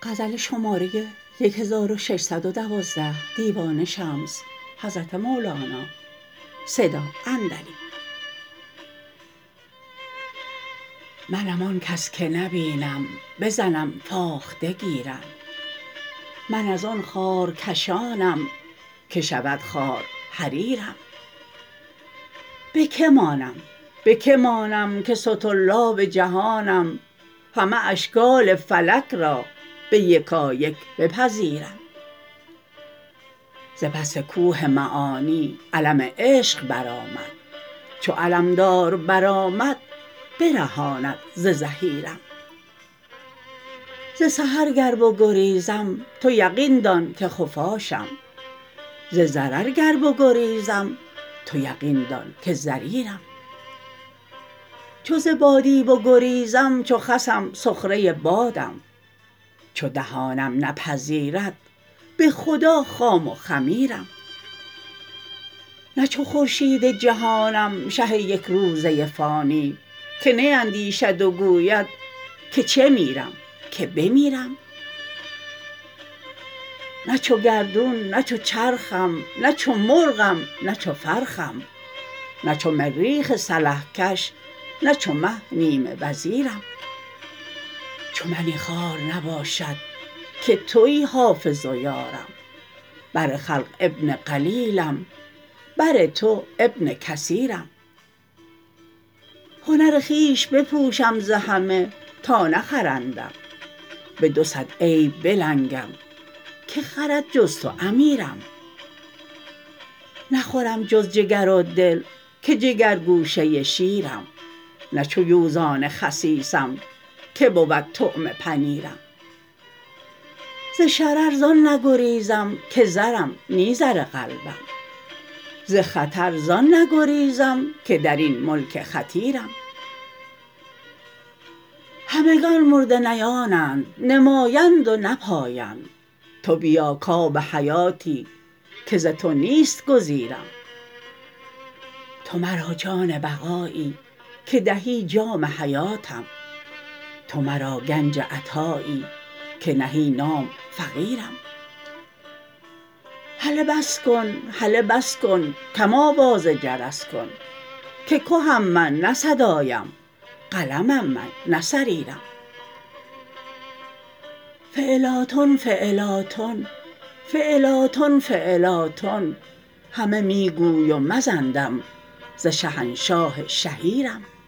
منم آن کس که نبینم بزنم فاخته گیرم. من از آن خارکشانم که شود خار حریرم. به که مانم به که مانم که سطرلاب جهانم، همه اشکال فلک را به یکایک بپذیرم. ز پس کوه معانی علم عشق برآمد، چو علمدار برآمد برهاند ز زحیرم. ز سحر گر بگریزم تو یقین دان که خفاشم، ز ضرر گر بگریزم تو یقین دان که ضریرم. چو ز بادی بگریزم چو خسم سخره بادم، چو دهانم نپذیرد به خدا خام و خمیرم. نه چو خورشید جهانم شه یک روزه فانی، که نیندیشد و گوید که چه میرم که بمیرم. نه چو گردون نه چو چرخم، نه چو مرغم نه چو فرخم، نه چو مریخ سلح کش نه چو مه نیمه وزیرم. چو منی خوار نباشد که توی حافظ و یارم، بر خلق ابن قلیلم بر تو ابن کثیرم. هنر خویش بپوشم ز همه تا نخرندم، به دو صد عیب بلنگم که خرد جز تو امیرم. نخورم جز جگر و دل که جگر گوشه شیرم، نه چو یوزان خسیسم که بود طعمه پنیرم. ز شرر زان نگریزم که زرم نی زر قلبم، ز خطر زان نگریزم که در این ملک خطیرم. همگان مرده نیانند نمایند و نپایند، تو بیا کآب حیاتی که ز تو نیست گزیرم. تو مرا جان بقایی که دهی جام حیاتم، تو مرا گنج عطایی که نهی نام فقیرم. هله بس کن هله بس کن کم آواز جرس کن، که کهم من نه صدایم، قلمم من نه صریرم. فعلاتن فعلاتن فعلاتن فعلاتن، همه می گوی و مزن دم ز شهنشاه شهیرم.